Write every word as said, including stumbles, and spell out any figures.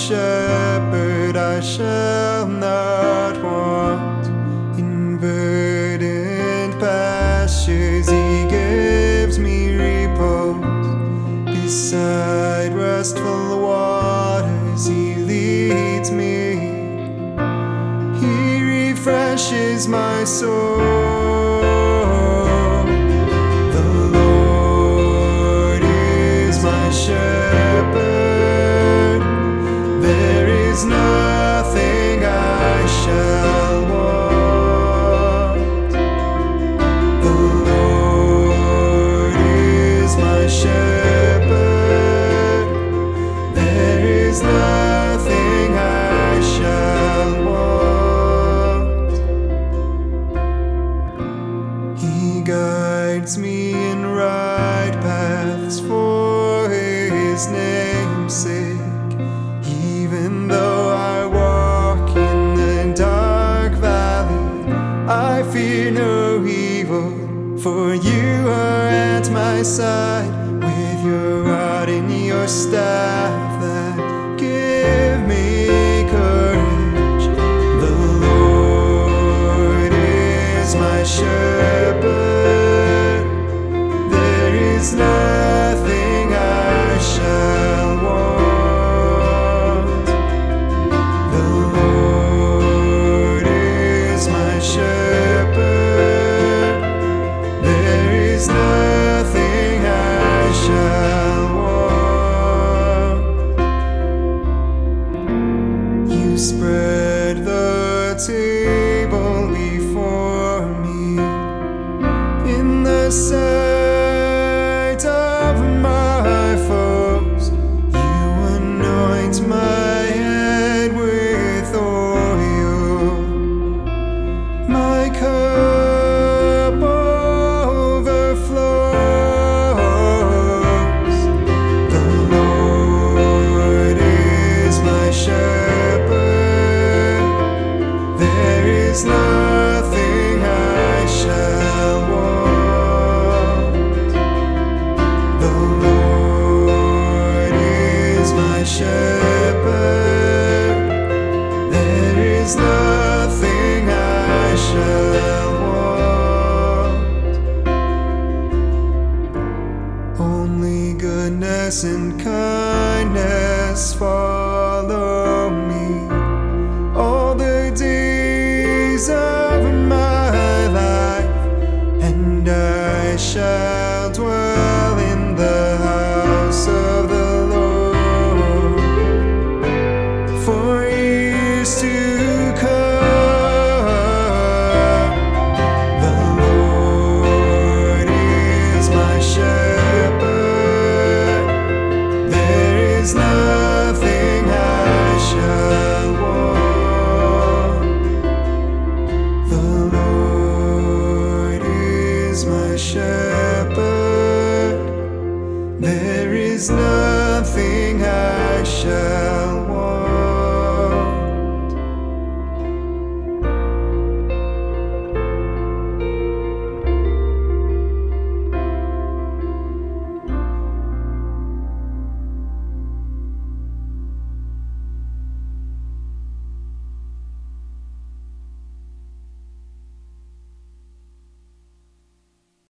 shepherd, I shall not want. In verdant pastures he gives me repose. Beside restful waters he leads me. He refreshes my soul. The Lord is my shepherd. There is nothing I shall want. The Lord is my shepherd. There is nothing I shall want. He guides me in right paths for his name's sake. Even though I walk in the dark valley, I fear no evil, for you are at my side, with your rod and your staff that give me courage. The Lord is my shepherd. There is nothing I shall want. The Lord is my shepherd. There is nothing I shall want. You spread the table before me in the sight of my foes. You anoint my head with oil. My cup overflows. The Lord is my shepherd. There is nothing I shall want. The Lord is my shepherd. There is nothing I shall want. Only goodness and kindness follow me all the days of my life, and I shall dwell in the house of the Lord for years to come. The Lord is my shepherd. There is nothing I shall want. The Lord is my shepherd. There is nothing I shall